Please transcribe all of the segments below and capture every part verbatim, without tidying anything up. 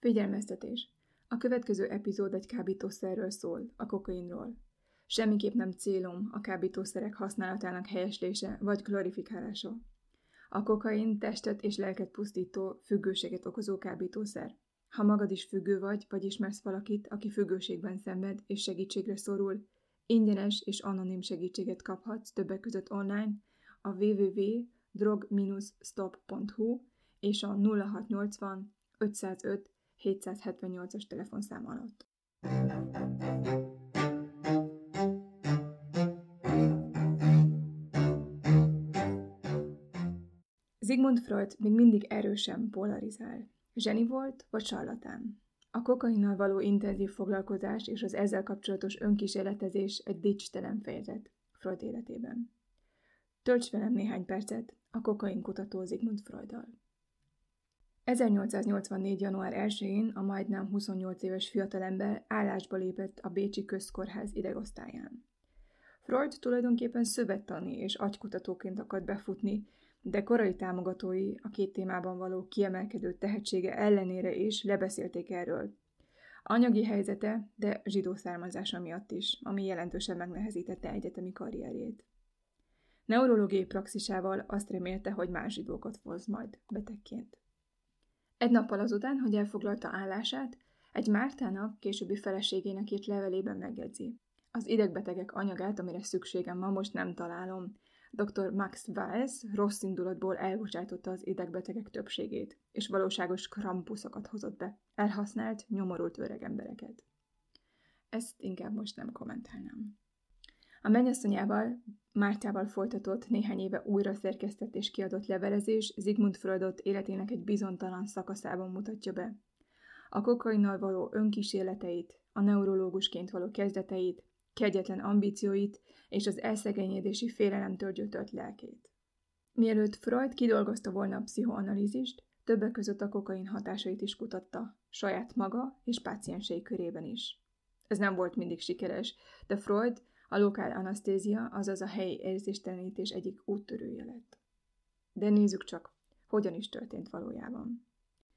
Figyelmeztetés! A következő epizód egy kábítószerről szól, a kokainról. Semmiképp nem célom a kábítószerek használatának helyeslése vagy glorifikálása. A kokain testet és lelket pusztító, függőséget okozó kábítószer. Ha magad is függő vagy, vagy ismersz valakit, aki függőségben szenved és segítségre szorul, ingyenes és anonim segítséget kaphatsz többek között online a double-u double-u double-u pont drog stop pont hu és a nulla hat nyolcvan ötszázöt hétszázhetvennyolcas telefonszám alatt. Sigmund Freud még mindig erősen polarizál. Zseni volt, vagy sarlatán? A kokainnal való intenzív foglalkozás és az ezzel kapcsolatos önkísérletezés egy dicstelen fejezet Freud életében. Tölts velem néhány percet a kokainkutató Sigmund Freuddal. ezernyolcszáznyolcvannégy. január elsején a majdnem huszonnyolc éves fiatalember állásba lépett a bécsi közkórház idegosztályán. Freud tulajdonképpen szövettani és agykutatóként akart befutni, de korai támogatói a két témában való kiemelkedő tehetsége ellenére is lebeszélték erről. Anyagi helyzete, de zsidó származása miatt is, ami jelentősen megnehezítette egyetemi karrierjét. Neurológiai praxisával azt remélte, hogy más zsidókat hoz majd betegként. Egy nappal azután, hogy elfoglalta állását, egy Mártának, későbbi feleségének írt levelében megjegyzi: az idegbetegek anyagát, amire szükségem van, most nem találom. doktor Max Weiss rossz indulatból elbocsájtotta az idegbetegek többségét, és valóságos krampuszokat hozott be, elhasznált, nyomorult öreg embereket. Ezt inkább most nem kommentálnám. A mennyasszonyával, Mártával folytatott, néhány éve újra szerkesztett és kiadott levelezés Sigmund Freudot életének egy bizonytalan szakaszában mutatja be. A kokainnal való önkísérleteit, a neurológusként való kezdeteit, kegyetlen ambícióit és az elszegényedési félelemtől gyötört lelkét. Mielőtt Freud kidolgozta volna a pszichoanalízist, többek között a kokain hatásait is kutatta, saját maga és páciensei körében is. Ez nem volt mindig sikeres, de Freud a lokál anasztézia, azaz a helyi érzéstelenítés egyik úttörője lett. De nézzük csak, hogyan is történt valójában.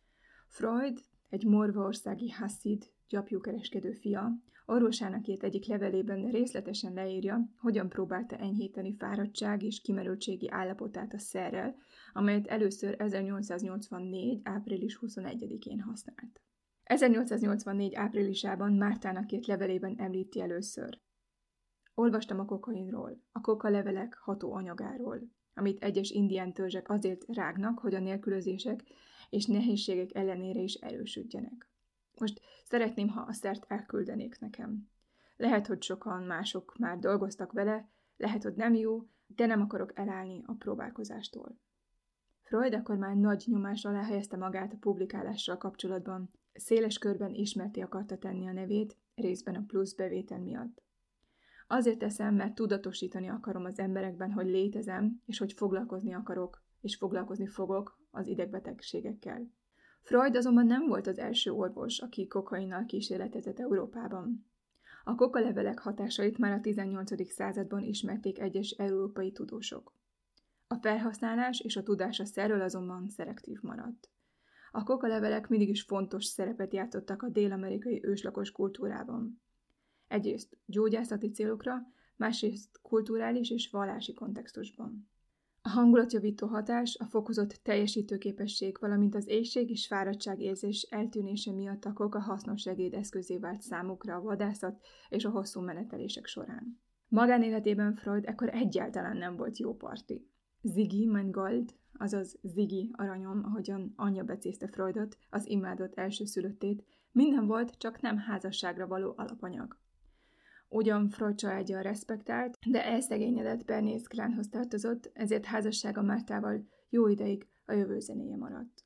Freud, egy morvaországi hasszid, gyapjúkereskedő fia, orvosának írt egyik levelében részletesen leírja, hogyan próbálta enyhíteni fáradtság és kimerültségi állapotát a szerrel, amelyet először ezernyolcszáznyolcvannégy. április huszonegyedikén használt. ezernyolcszáznyolcvannégy. áprilisában Mártának írt levelében említi először: olvastam a kokainról, a kokalevelek ható anyagáról, amit egyes indián törzsek azért rágnak, hogy a nélkülözések és nehézségek ellenére is erősödjenek. Most szeretném, ha a szert elküldenék nekem. Lehet, hogy sokan mások már dolgoztak vele, lehet, hogy nem jó, de nem akarok elállni a próbálkozástól. Freud akkor már nagy nyomás alá helyezte magát a publikálással kapcsolatban, széles körben ismerté akarta tenni a nevét, részben a plusz bevétel miatt. Azért teszem, mert tudatosítani akarom az emberekben, hogy létezem, és hogy foglalkozni akarok, és foglalkozni fogok az idegbetegségekkel. Freud azonban nem volt az első orvos, aki kokainnal kísérletezett Európában. A kokalevelek hatásait már a tizennyolcadik században ismerték egyes európai tudósok. A felhasználás és a tudás a szerről azonban szelektív maradt. A kokalevelek mindig is fontos szerepet játszottak a dél-amerikai őslakos kultúrában. Egyrészt gyógyászati célokra, másrészt kulturális és vallási kontextusban. A hangulatjavító hatás, a fokozott teljesítőképesség, valamint az éhség és fáradtságérzés eltűnése miatt a koka hasznos segédeszközé vált számukra a vadászat és a hosszú menetelések során. Magánéletében Freud ekkor egyáltalán nem volt jó parti. Ziggy, mein Gold, azaz Ziggy, aranyom, ahogyan anyja becézte Freudot, az imádott elsőszülöttét, minden volt, csak nem házasságra való alapanyag. Ugyan Freud családja respektált, de elszegényedett Bernays klánhoz tartozott, ezért házassága Mártával jó ideig a jövő zenéje maradt.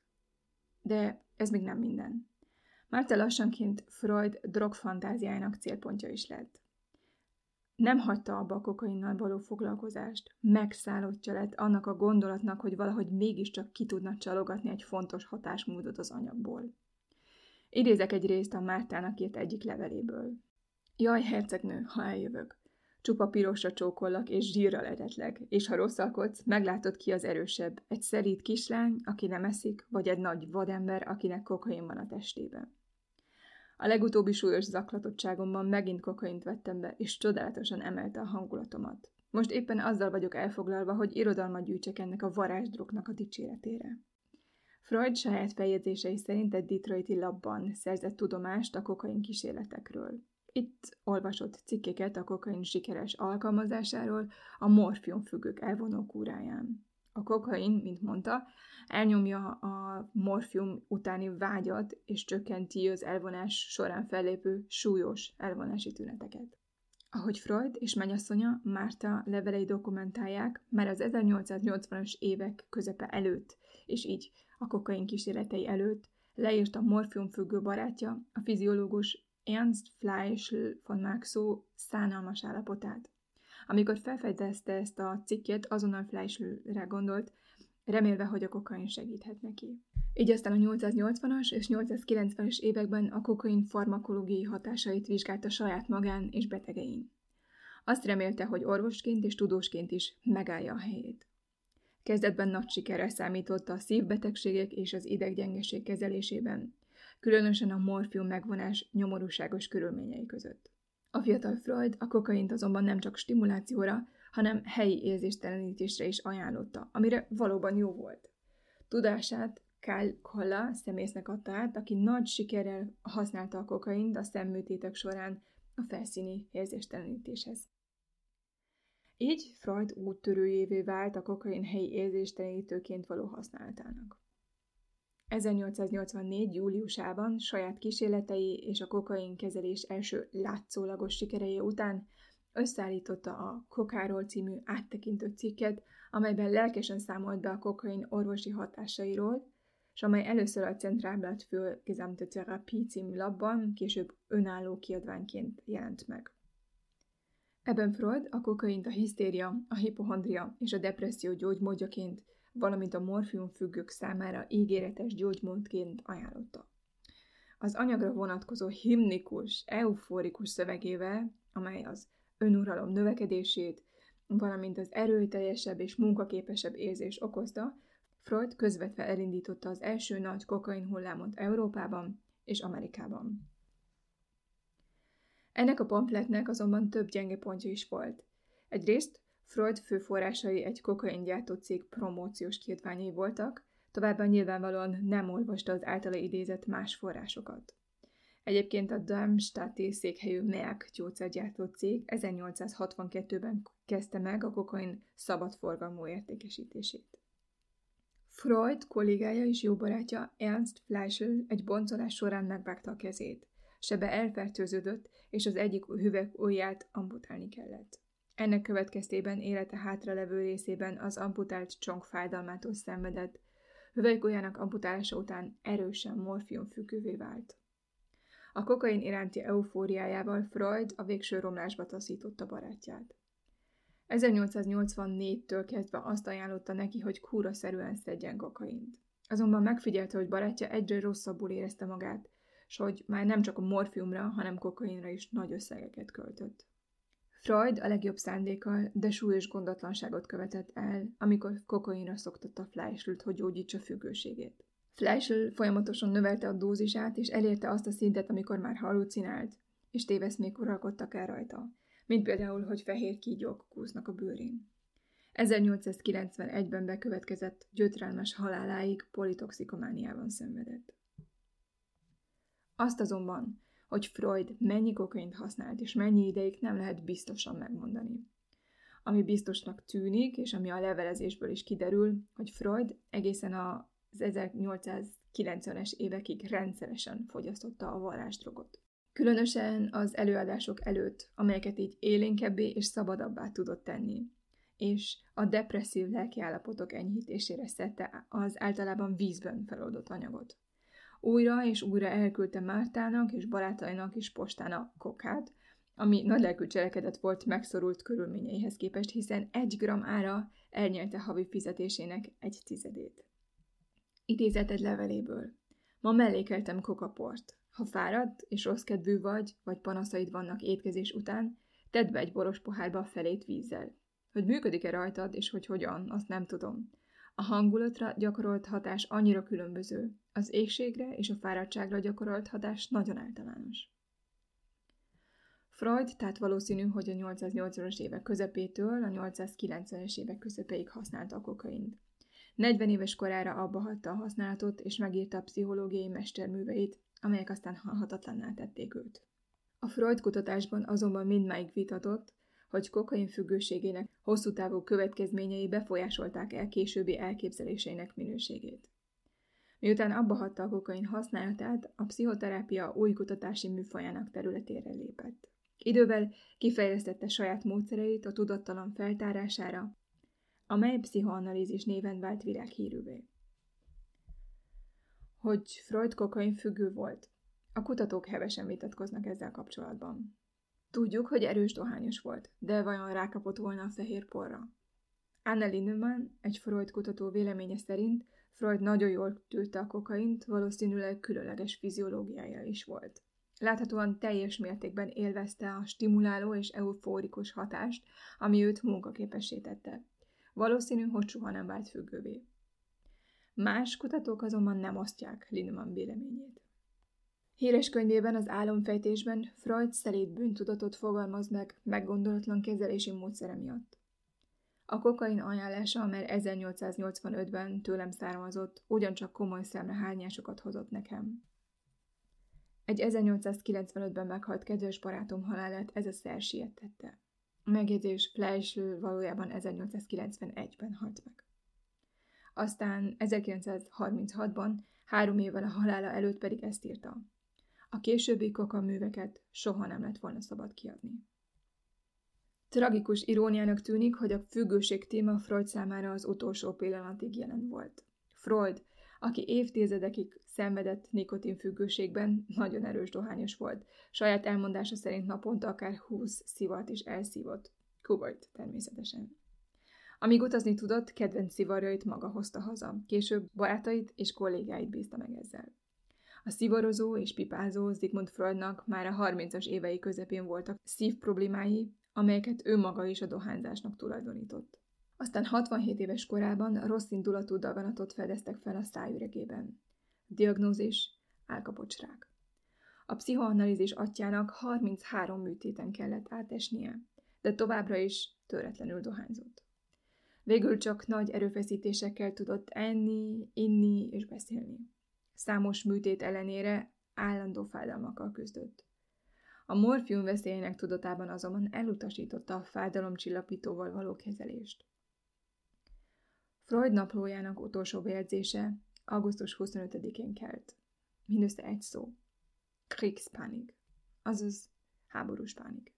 De ez még nem minden. Márta lassanként Freud drogfantáziájának célpontja is lett. Nem hagyta abba a kokainnal való foglalkozást, megszállottja lett annak a gondolatnak, hogy valahogy mégiscsak ki tudna csalogatni egy fontos hatásmódot az anyagból. Idézek egy részt a Mártának írt egyik leveléből. Jaj, hercegnő, ha eljövök. Csupa pirosra csókollak és zsírral etetlek, és ha rosszalkodsz, meglátod ki az erősebb, egy szelíd kislány, aki nem eszik, vagy egy nagy vadember, akinek kokain van a testében. A legutóbbi súlyos zaklatottságomban megint kokaint vettem be, és csodálatosan emelte a hangulatomat. Most éppen azzal vagyok elfoglalva, hogy irodalmat gyűjtsek ennek a varázsdrognak a dicséretére. Freud saját feljegyzései szerint egy detroiti labban szerzett tudomást a kokain kísérletekről. Itt olvasott cikkeket a kokain sikeres alkalmazásáról a morfiumfüggők elvonó kúráján. A kokain, mint mondta, elnyomja a morfium utáni vágyat és csökkenti az elvonás során fellépő súlyos elvonási tüneteket. Ahogy Freud és mennyasszonya Márta levelei dokumentálják, már az ezernyolcszáznyolcvanas évek közepe előtt, és így a kokain kísérletei előtt leírta a morfiumfüggő barátja, a fiziológus Ernst Fleischl von Maxow szánalmas állapotát. Amikor felfedezte ezt a cikket, azonnal Fleischlre gondolt, remélve, hogy a kokain segíthet neki. Így aztán a nyolcszáznyolcvanas és nyolcszázkilencvenes években a kokain farmakológiai hatásait vizsgálta saját magán és betegein. Azt remélte, hogy orvosként és tudósként is megállja a helyét. Kezdetben nagy sikerre számított a szívbetegségek és az ideggyengeség kezelésében, különösen a morfium megvonás nyomorúságos körülményei között. A fiatal Freud a kokaint azonban nem csak stimulációra, hanem helyi érzéstelenítésre is ajánlotta, amire valóban jó volt. Tudását Karl Koller szemésznek adta át, aki nagy sikerrel használta a kokaint a szemműtétek során a felszíni érzéstelenítéshez. Így Freud úttörőjévé vált a kokain helyi érzéstelenítőként való használatának. ezernyolcszáznyolcvannégy. júliusában saját kísérletei és a kokain kezelés első látszólagos sikerei után összeállította a Kokáról című áttekintő cikket, amelyben lelkesen számolt be a kokain orvosi hatásairól, és amely először a Zentralblatt für gesamte Therapie című labban, később önálló kiadványként jelent meg. Ebben Freud a kokaint a hisztéria, a hipochondria és a depresszió gyógymódjaként, valamint a morfiumfüggők számára ígéretes gyógymódként ajánlotta. Az anyagra vonatkozó himnikus, euforikus szövegével, amely az önuralom növekedését, valamint az erőteljesebb és munkaképesebb érzés okozta, Freud közvetve elindította az első nagy kokain hullámot Európában és Amerikában. Ennek a pamfletnek azonban több gyenge pontja is volt. Egyrészt Freud főforrásai egy kokaingyártó cég promóciós kiadványai voltak, továbbá nyilvánvalóan nem olvasta az általa idézett más forrásokat. Egyébként a Darmstadti székhelyű Merck gyógyszergyártó cég ezernyolcszázhatvankettőben kezdte meg a kokain szabadforgalmú értékesítését. Freud kollégája és jó barátja Ernst Fleischl egy boncolás során megvágta a kezét. Sebe elfertőződött, és az egyik hüvelykujját amputálni kellett. Ennek következtében élete hátralevő részében az amputált csonk fájdalmától szenvedett, hüvelykujjának amputálása után erősen morfiumfüggővé vált. A kokain iránti eufóriájával Freud a végső romlásba taszította barátját. ezernyolcszáznyolcvannégytől kezdve azt ajánlotta neki, hogy kúraszerűen szedjen kokaint. Azonban megfigyelte, hogy barátja egyre rosszabbul érezte magát, s hogy már nem csak a morfiumra, hanem kokainra is nagy összegeket költött. Freud a legjobb szándékkal, de súlyos gondatlanságot követett el, amikor kokainra szoktatta Fleischlt, hogy gyógyítsa függőségét. Fleischl folyamatosan növelte a dózisát, és elérte azt a szintet, amikor már hallucinált, és téveszmék uralkodtak el rajta, mint például, hogy fehér kígyók kúsznak a bőrén. ezernyolcszázkilencvenegyben bekövetkezett gyötrelmes haláláig politoxikomániában szenvedett. Azt azonban, hogy Freud mennyi kokaint használt és mennyi ideig nem lehet biztosan megmondani. Ami biztosnak tűnik, és ami a levelezésből is kiderül, hogy Freud egészen az ezernyolcszázkilencvenes évekig rendszeresen fogyasztotta a varázsdrogot. Különösen az előadások előtt, amelyeket így élénkebbé és szabadabbá tudott tenni, és a depresszív lelkiállapotok enyhítésére szedte az általában vízben feloldott anyagot. Újra és újra elküldte Mártának és barátainak is postán a kokát, ami nagylelkű cselekedet volt megszorult körülményeihez képest, hiszen egy gram ára elnyelte havi fizetésének egy tizedét. Idézet egy leveléből. Ma mellékeltem kokaport. Ha fáradt és rossz kedvű vagy, vagy panaszaid vannak étkezés után, Tedd be egy boros pohárba a felét vízzel. Hogy működik-e rajtad, és hogy hogyan, azt nem tudom. A hangulatra gyakorolt hatás annyira különböző, az égségre és a fáradtságra gyakorolt hatás nagyon általános. Freud tehát valószínű, hogy a nyolcszáznyolcvanas évek közepétől a nyolcszázkilencvenes évek közepéig használta a kokaint. negyven éves korára abba hagyta a használatot, és megírta a pszichológiai mesterműveit, amelyek aztán halhatatlanná tették őt. A Freud kutatásban azonban mindmáig vitatott, hogy kokain függőségének hosszú távú következményei befolyásolták el későbbi elképzeléseinek minőségét. Miután abba hagyta a kokain használatát, a pszichoterápia új kutatási műfajának területére lépett. Idővel kifejlesztette saját módszereit a tudattalan feltárására, amely pszichoanalízis néven vált világhírűvé. Hogy Freud kokain függő volt? A kutatók hevesen vitatkoznak ezzel kapcsolatban. Tudjuk, hogy erős dohányos volt, de vajon rákapott volna a fehér porra? Anna Lindemann, egy Freud kutató véleménye szerint Freud nagyon jól tűrte a kokaint, valószínűleg különleges fiziológiája is volt. Láthatóan teljes mértékben élvezte a stimuláló és eufórikus hatást, ami őt munkaképessé tette. Valószínű, hogy soha nem vált függővé. Más kutatók azonban nem osztják Lindemann véleményét. Híres könyvében, az Álomfejtésben Freud szelíd bűntudatot fogalmaz meg meggondolatlan kezelési módszere miatt. A kokain ajánlása, amely ezernyolcszáznyolcvanötben tőlem származott, ugyancsak komoly szemrehányásokat hozott nekem. Egy ezernyolcszázkilencvenötben meghalt kedves barátom halálát ez a szer sietette. A megjegyzés Fleischl valójában ezernyolcszázkilencvenegyben halt meg. Aztán ezerkilencszázharminchatban, három évvel a halála előtt pedig ezt írta. A későbbi koka műveket soha nem lett volna szabad kiadni. Tragikus iróniának tűnik, hogy a függőség téma Freud számára az utolsó pillanatig jelen volt. Freud, aki évtizedekig szenvedett nikotinfüggőségben, nagyon erős dohányos volt. Saját elmondása szerint naponta akár húsz szivat is elszívott. Kubolt természetesen. Amíg utazni tudott, kedvenc szivarjait maga hozta haza. Később barátait és kollégáit bízta meg ezzel. A szivarozó és pipázó Sigmund Freudnak már a harmincas évei közepén voltak szívproblémái, amelyeket ő maga is a dohányzásnak tulajdonított. Aztán hatvanhét éves korában rossz indulatú daganatot fedeztek fel a szájüregében. Diagnózis: állkapocsrák. A pszichoanalízis atyának harminchárom műtéten kellett átesnie, de továbbra is töretlenül dohányzott. Végül csak nagy erőfeszítésekkel tudott enni, inni és beszélni. Számos műtét ellenére állandó fájdalmakkal küzdött. A morfium veszélyének tudatában azonban elutasította a fájdalomcsillapítóval való kezelést. Freud naplójának utolsó bejegyzése augusztus huszonötödikén kelt. Mindössze egy szó. Kriegspanik, azaz háborús pánik.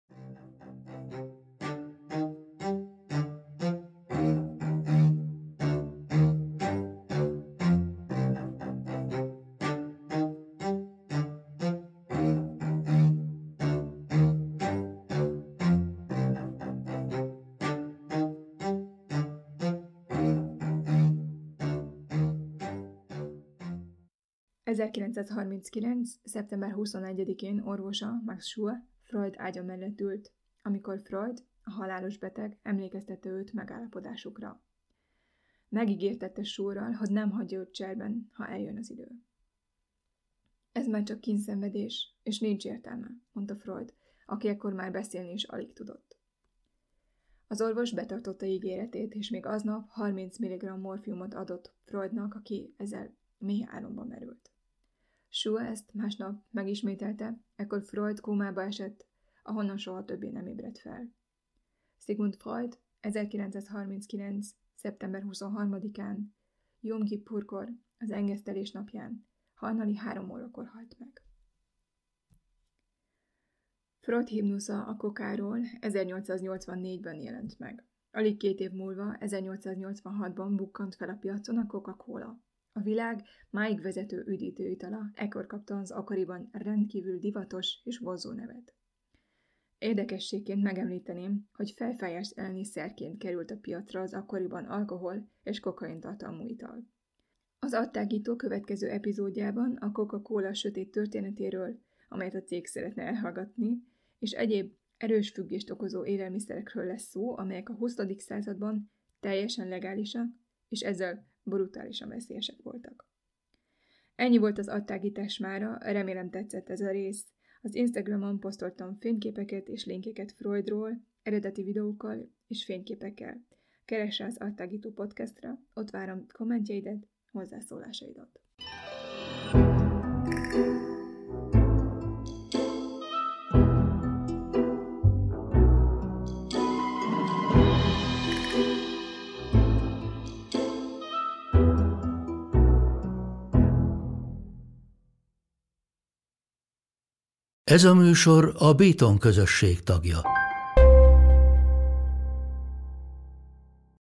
ezerkilencszázharminckilenc. szeptember huszonegyedikén orvosa, Max Schur, Freud ágya mellett ült, amikor Freud, a halálos beteg, emlékeztette őt megállapodásukra. Megígértette Schurral, hogy nem hagyja őt cserben, ha eljön az idő. Ez már csak kínszenvedés, és nincs értelme, mondta Freud, aki ekkor már beszélni is alig tudott. Az orvos betartotta ígéretét, és még aznap harminc milligramm morfiumot adott Freudnak, aki ezzel mély álomba merült. Schur ezt másnap megismételte, ekkor Freud kómába esett, ahonnan soha többé nem ébredt fel. Sigmund Freud ezerkilencszázharminckilenc. szeptember huszonharmadikán, Jom Kippurkor, az engesztelés napján, hajnali három órakor halt meg. Freud himnusza a kokáról ezernyolcszáznyolcvannégyben jelent meg. Alig két év múlva, ezernyolcszáznyolcvanhatban bukkant fel a piacon a Coca-Cola. A világ máig vezető üdítőitala, ekkor kapta az akkoriban rendkívül divatos és vonzó nevet. Érdekességként megemlíteném, hogy fejfájás elleni szerként került a piacra az akkoriban alkohol és kokain tartalmú ital. Az adtágító következő epizódjában a Coca-Cola sötét történetéről, amelyet a cég szeretne elhallgatni, és egyéb Erős függést okozó élelmiszerekről lesz szó, amelyek a huszadik században teljesen legálisak, és ezzel brutálisan veszélyesek voltak. Ennyi volt az adtágítás mára, remélem tetszett ez a rész. Az Instagramon posztoltam fényképeket és linkeket Freudról, eredeti videókkal és fényképekkel. Keress rá az Adtágító podcastra, ott várom kommentjeidet, hozzászólásaidat. Ez a műsor a Béton közösség tagja.